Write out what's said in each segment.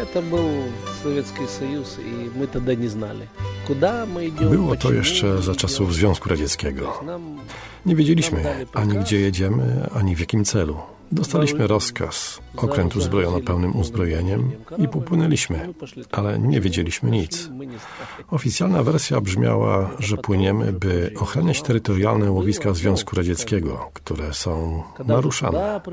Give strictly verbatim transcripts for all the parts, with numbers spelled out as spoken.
Это был Советский Союз, и мы тогда не знали. Куда мы идем, Było to jeszcze za czasów Związku Radzieckiego. Nie wiedzieliśmy ani gdzie jedziemy, ani w jakim celu. Dostaliśmy rozkaz, okręt uzbrojono pełnym uzbrojeniem i popłynęliśmy, ale nie wiedzieliśmy nic. Oficjalna wersja brzmiała, że płyniemy, by ochraniać terytorialne łowiska Związku Radzieckiego, które są naruszane.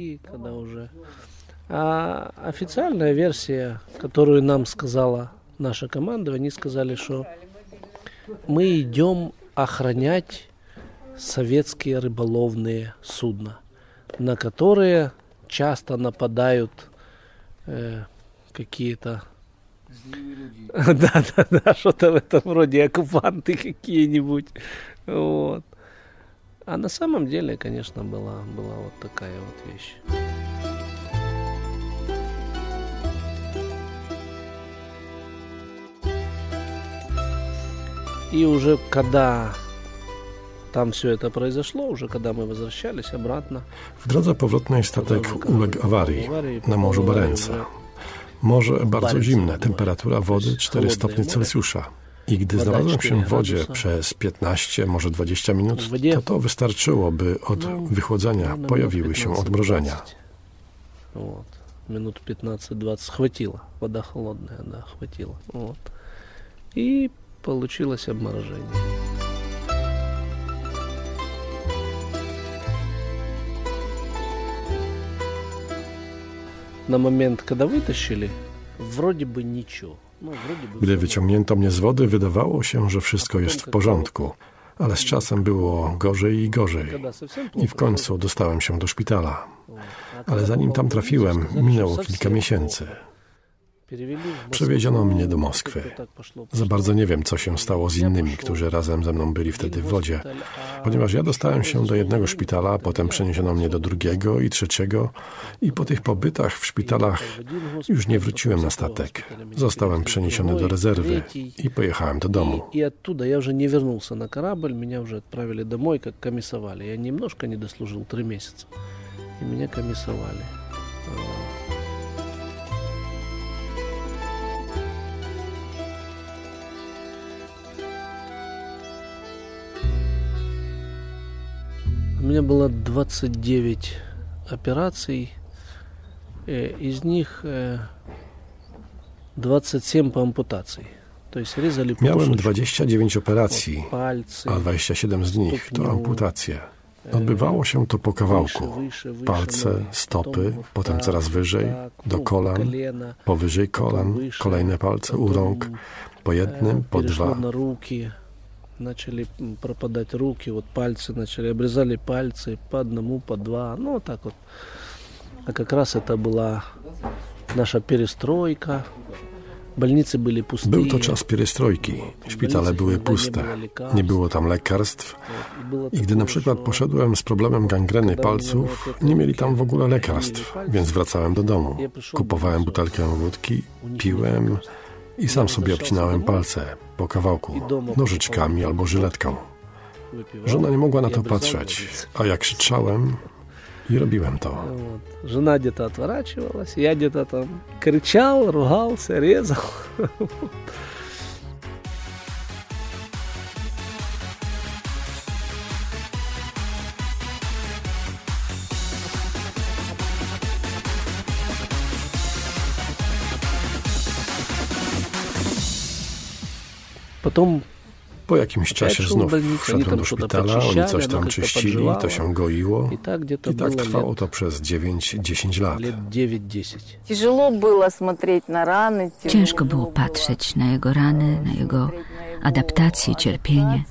А официальная версия, которую нам сказала наша команда, они сказали, что мы идем охранять советские рыболовные судна, на которые часто нападают э, какие-то... Да, да, да, что-то в этом роде, оккупанты какие-нибудь. Вот. А на самом деле, конечно, была, была вот такая вот вещь. И уже когда tam все это произошло, уже когда мы возвращались обратно. W drodze powrotnej statek uległ awarii na Morzu Barentsa. Morze bardzo zimne, temperatura wody cztery stopnie Celsjusza. I gdy znalazłem się w wodzie przez piętnaście, może dwadzieścia minut, to to wystarczyło, by od wychłodzenia pojawiły się odmrożenia. Minut piętnaście-dwadzieścia chwyciła, woda chłodna, да, chwyciła. I получилось обморожение. На момент, когда вытащили, вроде бы ничего. Ну, вроде бы. Gdy wyciągnięto mnie z wody, wydawało się, że wszystko jest w porządku, ale z czasem było gorzej i gorzej. I w końcu dostałem się do szpitala. Ale zanim tam trafiłem, minęło kilka miesięcy. Przewieziono mnie do Moskwy. Za bardzo nie wiem, co się stało z innymi, którzy razem ze mną byli wtedy w wodzie, ponieważ ja dostałem się do jednego szpitala, potem przeniesiono mnie do drugiego i trzeciego i po tych pobytach w szpitalach już nie wróciłem na statek. Zostałem przeniesiony do rezerwy i pojechałem do domu. I оттуда я уже не вернулся на корабль, меня уже отправили домой, как комиссовали. Я немножко не дослужил, три месяца, и меня комиссовали. У меня было двадцать девять операций, из них двадцать семь по ампутации. То есть резали по Miałem dwadzieścia dziewięć operacji, a dwadzieścia siedem z nich to amputacje. Odbywało się to po kawałku. Palce, stopy, potem coraz wyżej, do kolan, powyżej kolan, kolejne palce u rąk, po jednym, po dwa. Начали пропадать руки, вот пальцы начали, обрезали пальцы по одному, по два, ну вот так вот. А как раз это была наша перестройка, больницы были пустые. Był to czas pierestrojki, szpitale były puste, nie było tam lekarstw i gdy na przykład poszedłem z problemem gangreny palców, nie mieli tam w ogóle lekarstw, więc wracałem do domu. Kupowałem butelkę wódki, piłem i sam sobie obcinałem palce po kawałku, nożyczkami albo żyletką. Żona nie mogła na to patrzeć, a ja krzyczałem i robiłem to. Żona где-то отворачивалась, я где-то там кричал, ругался, резал. Potem po jakimś czasie znów wszedłem do szpitala, oni coś tam czyścili, to się goiło i tak trwało to przez dziewięć dziesięć lat. Ciężko było patrzeć na jego rany, na jego adaptację, cierpienie.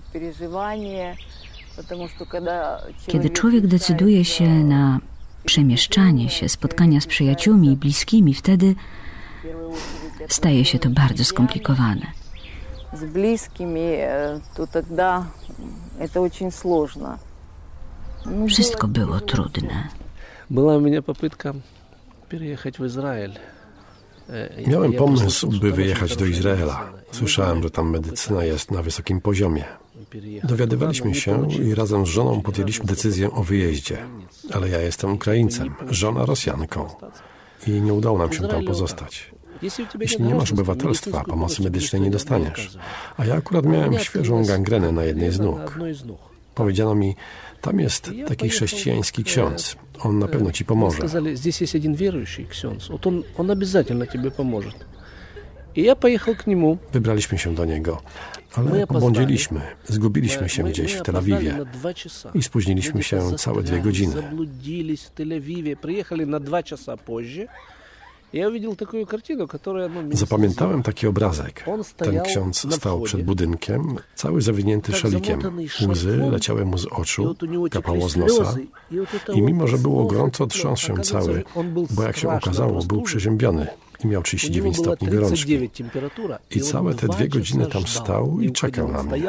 Kiedy człowiek decyduje się na przemieszczanie się, spotkania z przyjaciółmi i bliskimi, wtedy staje się to bardzo skomplikowane. С близкими, то тогда это очень сложно. Wszystko było trudne. Była u mnie popytka переехать w Izrael. Miałem pomysł, by wyjechać do Izraela. Słyszałem, że tam medycyna jest na wysokim poziomie. Dowiadywaliśmy się i razem z żoną podjęliśmy decyzję o wyjeździe. Ale ja jestem Ukraińcem, żona Rosjanką. I nie udało nam się tam pozostać. Jeśli nie masz obywatelstwa, pomocy medycznej nie dostaniesz. A ja akurat miałem świeżą gangrenę na jednej z nóg. Powiedziano mi, tam jest taki chrześcijański ksiądz. On na pewno ci pomoże. Сказали, здесь есть один верующий ksiądz. Вот он, он обязательно тебе поможет. I ja pojechał k niemu. Wybraliśmy się do niego, ale pobłądziliśmy, zgubiliśmy się gdzieś w Tel Awiwie i spóźniliśmy się całe dwie godziny. Zabludились w Tel Awiwie, przyjechali na dwa czasy później. Ja увидел такую картину, которая, ну, Zapamiętałem taki obrazek. Ten ksiądz stał przed budynkiem, cały zawinięty szalikiem. Łzy leciały mu z oczu, kapało z nosa i mimo, że było gorąco, trząsł się cały, bo jak się okazało, był przeziębiony i miał trzydzieści dziewięć stopni gorączki. I całe te dwie godziny tam stał i czekał na mnie.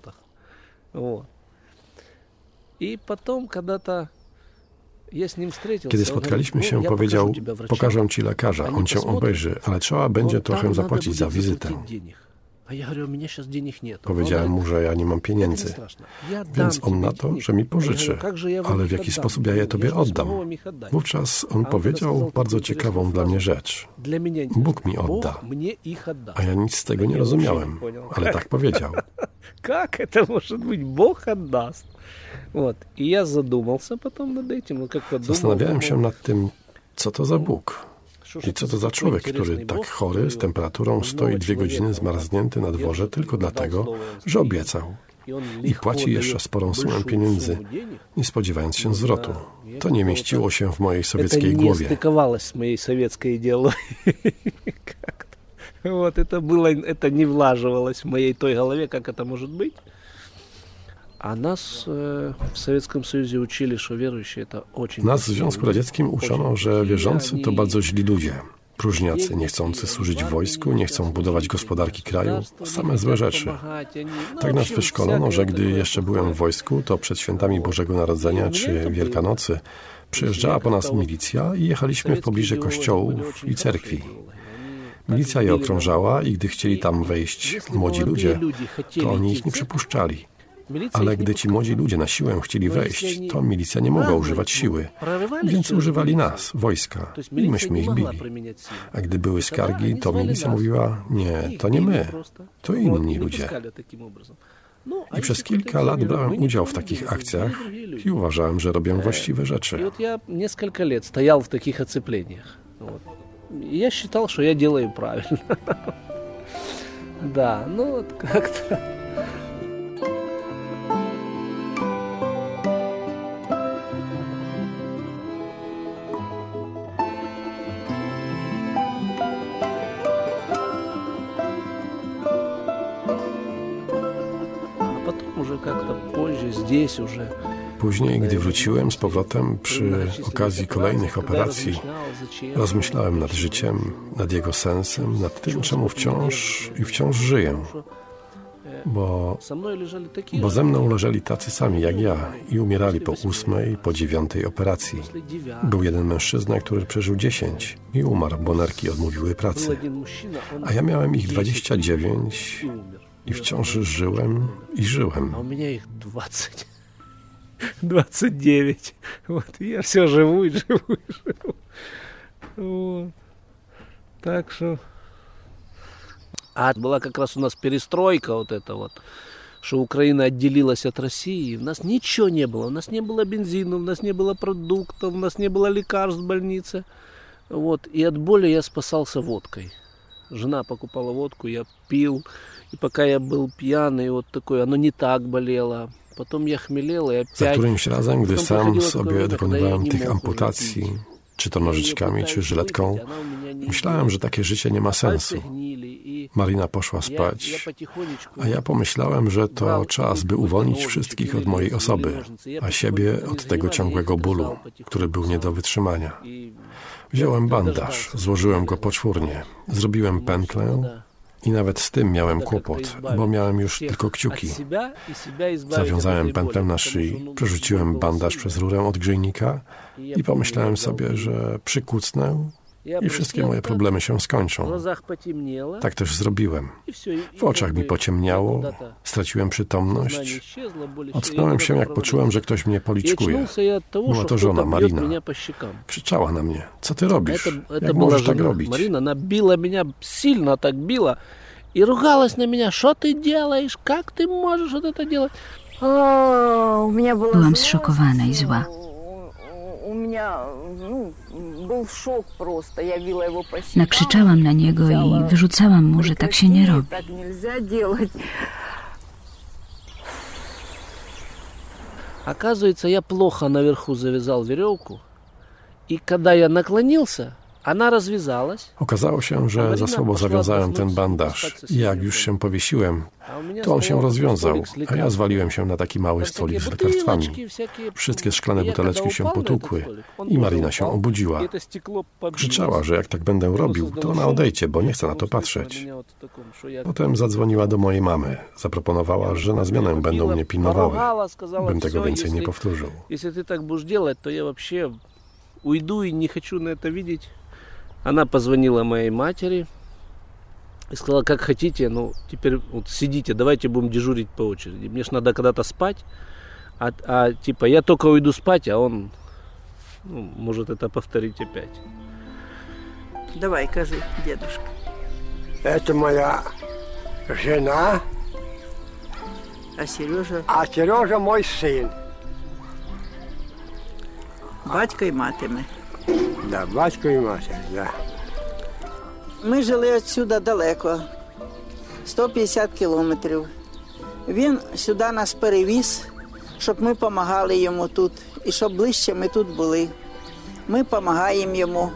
I potem, когда-то Kiedy spotkaliśmy się, powiedział, pokażę ci lekarza, on cię obejrzy, ale trzeba będzie trochę zapłacić za wizytę. Powiedziałem mu, że ja nie mam pieniędzy, więc on na to, że mi pożyczy, ale w jaki sposób ja je tobie oddam. Wówczas on powiedział bardzo ciekawą dla mnie rzecz. Bóg mi odda, a ja nic z tego nie rozumiałem, ale tak powiedział. Jak to może być? Bóg oddaст. Вот. I ja задумался потом над этим. No, как Zastanawiałem się nad tym, co to za Bóg i co to za człowiek, który tak chory, z temperaturą stoi dwie godziny zmarznięty na dworze tylko dlatego, że obiecał. I płaci jeszcze sporą sumę pieniędzy, nie spodziewając się zwrotu. To nie mieściło się w mojej sowieckiej głowie. To nie stykowało z mojej sowieckiej ideologii. Вот, это было, это не влаживалось в моей той голове, как это может быть. A nas w Sowieckim Союзе uczyli, że wierzący to очень... Nas w Związku Radzieckim uczono, że wierzący to bardzo źli ludzie. Próżniacy, nie chcący służyć w wojsku, nie chcą budować gospodarki kraju, same złe rzeczy. Tak nas wyszkolono, że gdy jeszcze byłem w wojsku, to przed świętami Bożego Narodzenia czy Wielkanocy przyjeżdżała po nas milicja i jechaliśmy w pobliże kościołów i cerkwi. Milicja je okrążała i gdy chcieli tam wejść młodzi ludzie, to oni ich nie przepuszczali. Ale gdy ci młodzi ludzie na siłę chcieli wejść, to milicja nie mogła używać siły, więc używali nas, wojska, i myśmy ich bili. A gdy były skargi, to milicja mówiła, nie, to nie my, to inni ludzie. I przez kilka lat brałem udział w takich akcjach i uważałem, że robię właściwe rzeczy. I ja kilka lat stajał w takich оцеплениях. Я считал, что я делаю правильно. Да, ну вот как-то... А потом уже как-то позже, здесь уже... Później, gdy wróciłem z powrotem przy okazji kolejnych operacji, rozmyślałem nad życiem, nad jego sensem, nad tym, czemu wciąż i wciąż żyję. Bo, bo ze mną leżeli tacy sami jak ja i umierali po ósmej, po dziewiątej operacji. Był jeden mężczyzna, który przeżył dziesięć i umarł, bo nerki odmówiły pracy. A ja miałem ich dwadzieścia dziewięć i wciąż żyłem i żyłem. A u mnie ich dwadzieścia. двадцать девять. Вот, я все живу и живу и живу. Вот. Так что... А была как раз у нас перестройка вот эта вот, что Украина отделилась от России. У нас ничего не было. У нас не было бензина, у нас не было продуктов, у нас не было лекарств в больнице. Вот. И от боли я спасался водкой. Жена покупала водку, я пил. И пока я был пьяный, вот такой, оно не так болело. Za którymś razem, gdy sam sobie dokonywałem tych amputacji, czy to nożyczkami, czy żyletką, myślałem, że takie życie nie ma sensu. Marina poszła spać, a ja pomyślałem, że to czas, by uwolnić wszystkich od mojej osoby, a siebie od tego ciągłego bólu, który był nie do wytrzymania. Wziąłem bandaż, złożyłem go poczwórnie, zrobiłem pętlę, i nawet z tym miałem kłopot, bo miałem już tylko kciuki. Zawiązałem pętlę na szyi, przerzuciłem bandaż przez rurę od grzejnika i pomyślałem sobie, że przykucnę i wszystkie moje problemy się skończą. Tak też zrobiłem. W oczach mi pociemniało, straciłem przytomność, ocknąłem się, jak poczułem, że ktoś mnie policzkuje. Była to żona, Marina. Krzyczała na mnie: co ty robisz? Jak możesz tak robić? Marina, ona biła mnie, silno tak biła i ruгалась na mnie: co ty делаешь? Jak ty możesz to делать? Byłam zszokowana i zła. Nakrzyczałam na niego i wyrzucałam mu, że tak się nie robi. Оказывается, я плохо наверху завязал веревку, и когда я наклонился, она развязалась. Okazało się, że za słabo zawiązałem ten bandaż i jak już się powiesiłem, to on się rozwiązał, a ja zwaliłem się na taki mały stolik z lekarstwami. Wszystkie szklane buteleczki się potłukły i Marina się obudziła. Krzyczała, że jak tak będę robił, to ona odejdzie, bo nie chce na to patrzeć. Potem zadzwoniła do mojej mamy. Zaproponowała, że na zmianę będą mnie pilnowały, bym tego więcej nie powtórzył. Jeśli ty tak будешь делать, то я вообще уйду и не хочу на это видеть. Она позвонила моей матери и сказала: как хотите, ну теперь вот сидите, давайте будем дежурить по очереди. Мне ж надо когда-то спать, а, а типа я только уйду спать, а он, ну, может это повторить опять. Давай, кажи, дедушка. Это моя жена. А Сережа? А Сережа мой сын. Батько і мати ми. Да, батько і матір, да. Ми жили відсюди далеко, сто п'ятдесят кілометрів. Він сюди нас перевіз, щоб ми допомагали йому тут, і щоб ближче ми тут були. Ми допомагаємо йому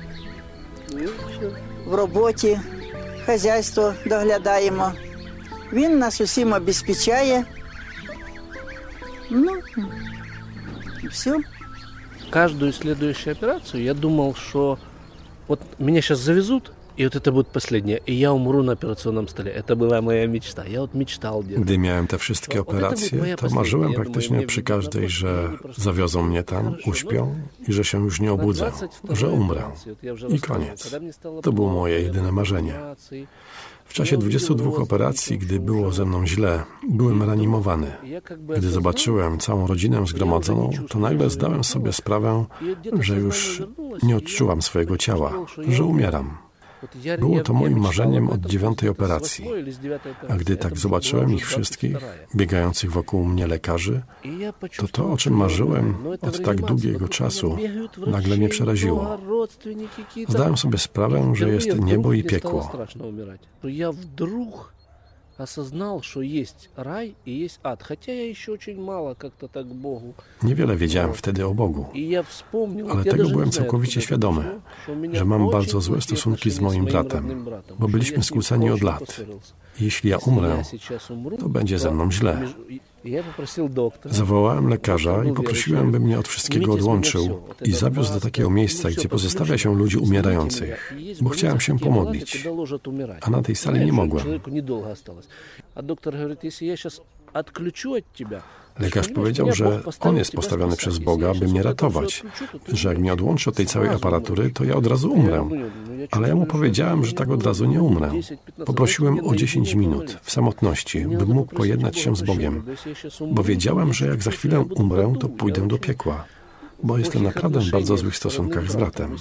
в роботі, хазяйство доглядаємо. Він нас усім обезпечає. Ну, все. Каждую следующую операцию я думал, что вот меня сейчас завезут, и вот это будет последнее, и я умру на операционном столе. Это была моя мечта. Я вот mечтал делать. Gdy miałem te wszystkie operacje, to marzyłem praktycznie przy każdej, że zawiozą mnie tam, uśpią i że się już nie obudzę, że umrę. I koniec. To było moje jedyne marzenie. W czasie dwudziestu dwóch operacji, gdy było ze mną źle, byłem reanimowany. Gdy zobaczyłem całą rodzinę zgromadzoną, to nagle zdałem sobie sprawę, że już nie odczuwam swojego ciała, że umieram. Było to moim marzeniem od dziewiątej operacji. A gdy tak zobaczyłem ich wszystkich, biegających wokół mnie lekarzy, to to, o czym marzyłem od tak długiego czasu, nagle mnie przeraziło. Zdałem sobie sprawę, że jest niebo i piekło. осознал, что есть рай и есть ад. Хотя я еще очень мало как-то так Богу. Niewiele wiedziałem wtedy o Bogu, ale tego byłem całkowicie świadomy, że mam bardzo złe stosunki z moim bratem, bo byliśmy skłóceni od lat. Jeśli ja umrę, to będzie ze mną źle. Zawołałem lekarza i poprosiłem, by mnie od wszystkiego odłączył i zawiózł do takiego miejsca, gdzie pozostawia się ludzi umierających, bo chciałem się pomodlić, a na tej sali nie mogłem. Lekarz powiedział, że on jest postawiony przez Boga, by mnie ratować, że jak mnie odłączy od tej całej aparatury, to ja od razu umrę. Ale ja mu powiedziałem, że tak od razu nie umrę. Poprosiłem o dziesięć minut w samotności, bym mógł pojednać się z Bogiem, bo wiedziałem, że jak za chwilę umrę, to pójdę do piekła, bo jestem naprawdę w bardzo złych stosunkach z bratem.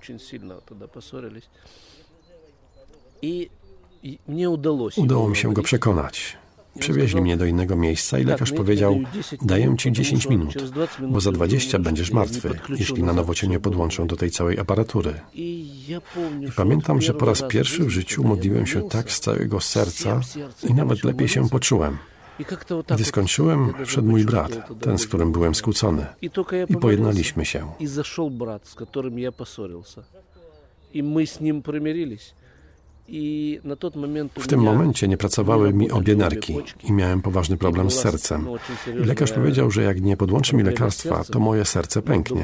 Udało mi się go przekonać. Przywieźli mnie do innego miejsca i lekarz powiedział: daję ci dziesięć minut, bo za dwadzieścia będziesz martwy, jeśli na nowo cię nie podłączą do tej całej aparatury. I pamiętam, że po raz pierwszy w życiu modliłem się tak z całego serca i nawet lepiej się poczułem. Gdy skończyłem, wszedł mój brat, ten, z którym byłem skłócony, i pojednaliśmy się. I zaszedł brat, z którym ja possорился. I my z nim примирились. W tym momencie nie pracowały mi obie nerki i miałem poważny problem z sercem. I lekarz powiedział, że jak nie podłączy mi lekarstwa, to moje serce pęknie.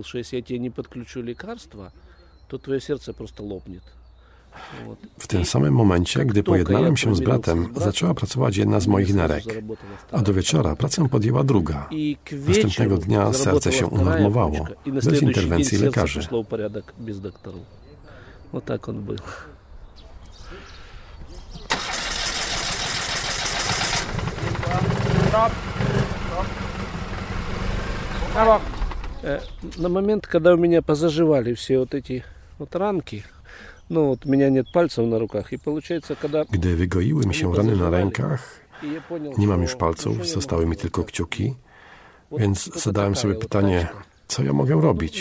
W tym samym momencie, gdy pojednałem się z bratem, zaczęła pracować jedna z moich nerek, a do wieczora pracę podjęła druga. Następnego dnia serce się unormowało, bez interwencji lekarzy. Вот так он был. На момент, когда у меня позаживали все вот эти вот ранки, no, вот у меня нет пальцев на руках, и получается, когда... Gdy wygoiły mi się rany na rękach, nie mam już palców, zostały mi tylko kciuki, więc zadałem sobie pytanie, co ja mogę robić?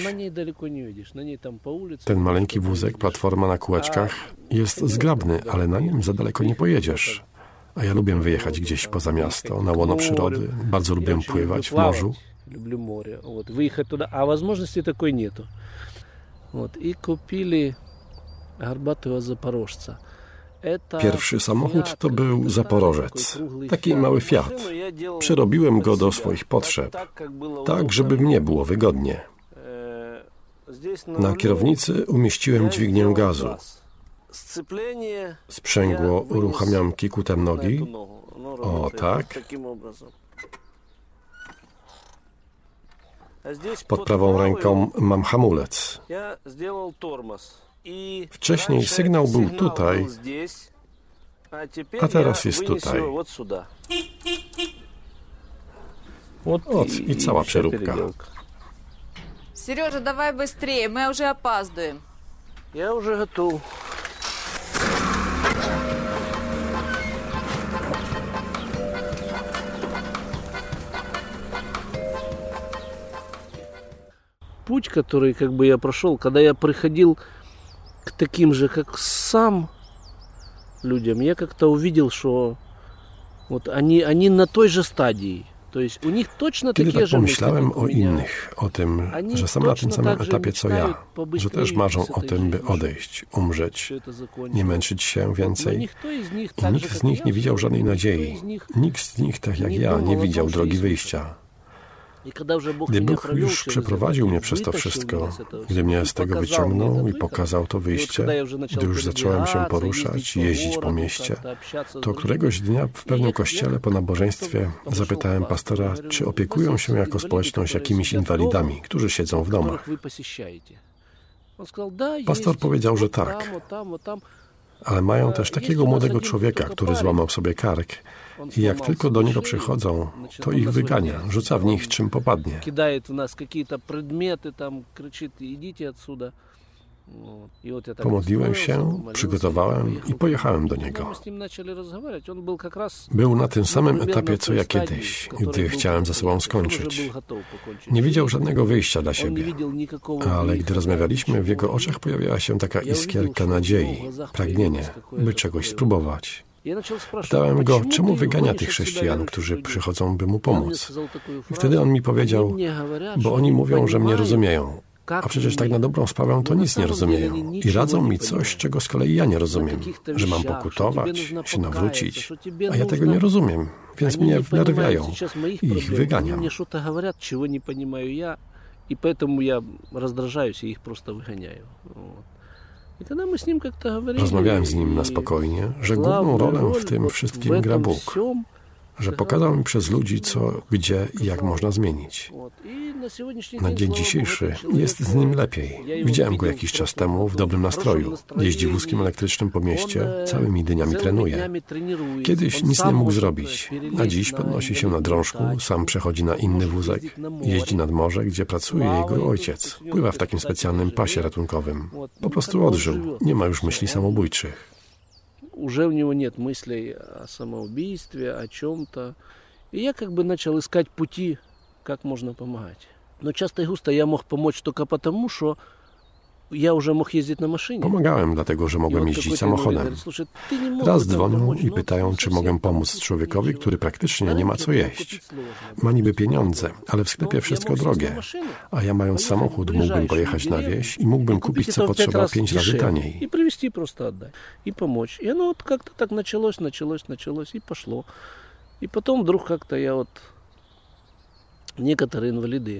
Ten maleńki wózek, platforma na kółeczkach, jest zgrabny, ale na nim za daleko nie pojedziesz. A ja lubię wyjechać gdzieś poza miasto, na łono przyrody. Bardzo lubię pływać w morzu. Люблю море. Вот, выехать туда, а возможности такой нету. Вот, и купили горбатого запорожца. Pierwszy samochód to był Zaporożec, taki mały Fiat. Przerobiłem go do swoich potrzeb, tak żeby mnie było wygodnie. Na kierownicy umieściłem dźwignię gazu. Sprzęgło uruchamiam kikutem nogi. O, tak. Pod prawą ręką mam hamulec. Wcześniej sygnał był tutaj, a teraz jest tutaj. Ot, i cała przeróbka. Сережа, давай быстрее, мы уже опаздываем. Я уже готов. Путь, который как бы я прошел, когда я приходил к таким же, как сам людям, я как-то увидел, что вот они, они на той же стадии. То есть у них точно Kiedy такие tak же мысли, pomyślałem как у o меня. innych, o tym, że są na tym samym etapie co ja, że też marzą o tym, by odejść, umrzeć, nie męczyć się więcej. I nikt z nich nie widział żadnej nadziei. Nikt z nich, tak jak ja, nie widział drogi wyjścia. Gdy Bóg już przeprowadził mnie przez to wszystko, gdy mnie z tego wyciągnął i pokazał to wyjście, gdy już zacząłem się poruszać i jeździć po mieście, to któregoś dnia w pewnym kościele po nabożeństwie zapytałem pastora, czy opiekują się jako społeczność jakimiś inwalidami, którzy siedzą w domach. Pastor powiedział, że tak, ale mają też takiego młodego człowieka, który złamał sobie kark i jak tylko do niego przychodzą, to ich wygania, rzuca w nich czym popadnie. Pomodliłem się, przygotowałem i pojechałem do niego. Był na tym samym etapie co ja kiedyś, gdy chciałem ze sobą skończyć. Nie widział żadnego wyjścia dla siebie, ale gdy rozmawialiśmy, w jego oczach pojawiała się taka iskierka nadziei, pragnienie, by czegoś spróbować. Pytałem go, czemu wygania tych chrześcijan, którzy przychodzą, by mu pomóc. I wtedy on mi powiedział, bo oni mówią, że mnie rozumieją. A przecież tak na dobrą sprawę to nic nie rozumieją. I radzą mi coś, czego z kolei ja nie rozumiem. Że mam pokutować, się nawrócić. A ja tego nie rozumiem, więc mnie wnerwiają i ich wyganiam. I поэтому я раздражаюсь и их просто выгоняю. Rozmawiałem z nim na spokojnie, że główną rolę w tym wszystkim gra Bóg, że pokazał mi przez ludzi, co, gdzie i jak można zmienić. Na dzień dzisiejszy jest z nim lepiej. Widziałem go jakiś czas temu w dobrym nastroju. Jeździ wózkiem elektrycznym po mieście, całymi dniami trenuje. Kiedyś nic nie mógł zrobić, a dziś podnosi się na drążku, sam przechodzi na inny wózek, jeździ nad morze, gdzie pracuje jego ojciec. Pływa w takim specjalnym pasie ratunkowym. Po prostu odżył, nie ma już myśli samobójczych. Уже у него нет мыслей о самоубийстве, о чем-то. И я как бы начал искать пути, как можно помогать. Но часто и густо я мог помочь только потому, что ja już mógł jeździć na maszynie. Pomagałem, dlatego że mogłem jeździć samochodem. Raz dzwonią i pytają, czy mogę pomóc człowiekowi, który praktycznie nie ma co jeść. Ma niby pieniądze, ale w sklepie wszystko drogie. A ja mając samochód mógłbym pojechać na wieś i mógłbym kupić co potrzeba pięć razy taniej. I przywieźć просто отдать. И помочь. И оно вот как-то так началось, началось, началось и пошло. И потом вдруг как-то я вот некоторые инвалиды,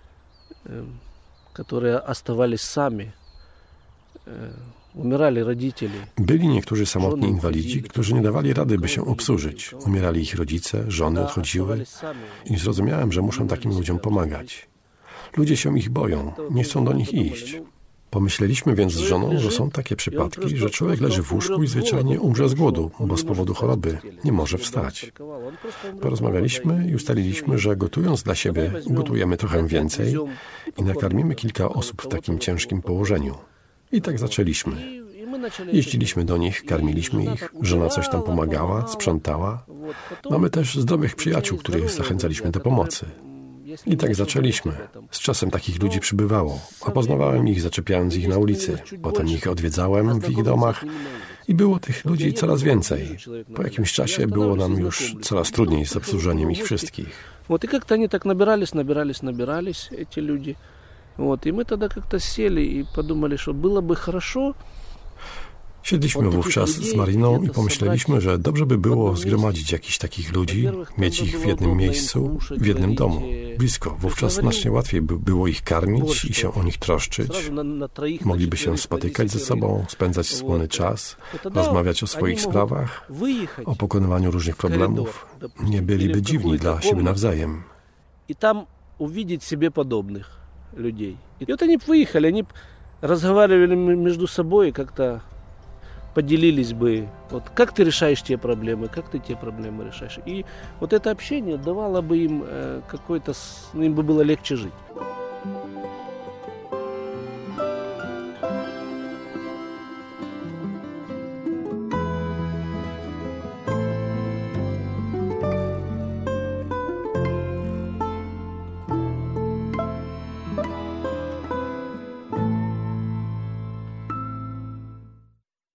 которые оставались sami, umierali rodzice. Byli niektórzy samotni inwalidzi, którzy nie dawali rady, by się obsłużyć. Umierali ich rodzice, żony odchodziły i zrozumiałem, że muszę takim ludziom pomagać. Ludzie się ich boją, nie chcą do nich iść. Pomyśleliśmy więc z żoną, że są takie przypadki, że człowiek leży w łóżku i zwyczajnie umrze z głodu, bo z powodu choroby nie może wstać. Porozmawialiśmy i ustaliliśmy, że gotując dla siebie, gotujemy trochę więcej i nakarmimy kilka osób w takim ciężkim położeniu. I tak zaczęliśmy. Jeździliśmy do nich, karmiliśmy ich, żona coś tam pomagała, sprzątała. Mamy też zdrowych przyjaciół, których zachęcaliśmy do pomocy. I tak zaczęliśmy. Z czasem takich ludzi przybywało, a poznawałem ich, zaczepiając ich na ulicy. Potem ich odwiedzałem w ich domach i było tych ludzi coraz więcej. Po jakimś czasie było nam już coraz trudniej z obsłużeniem ich wszystkich. Вот и как-то они так набирались, набирались, набирались, эти люди. Вот, и мы тогда как-то сели и подумали, что было бы хорошо. Siedliśmy wówczas z Mariną i pomyśleliśmy, że dobrze by było zgromadzić jakichś takich ludzi, mieć ich w jednym miejscu, w jednym domu, blisko. Wówczas znacznie łatwiej by było ich karmić i się o nich troszczyć. Mogliby się spotykać ze sobą, spędzać wspólny czas, rozmawiać o swoich sprawach, o pokonywaniu różnych problemów. Nie byliby dziwni dla siebie nawzajem. I tam uwidzieć себе podobnych ludzi. I вот они выехали, они разговаривали между собой как-то. Поделились бы, вот как ты решаешь те проблемы, как ты те проблемы решаешь. И вот это общение давало бы им э, какой-то, им бы было легче жить.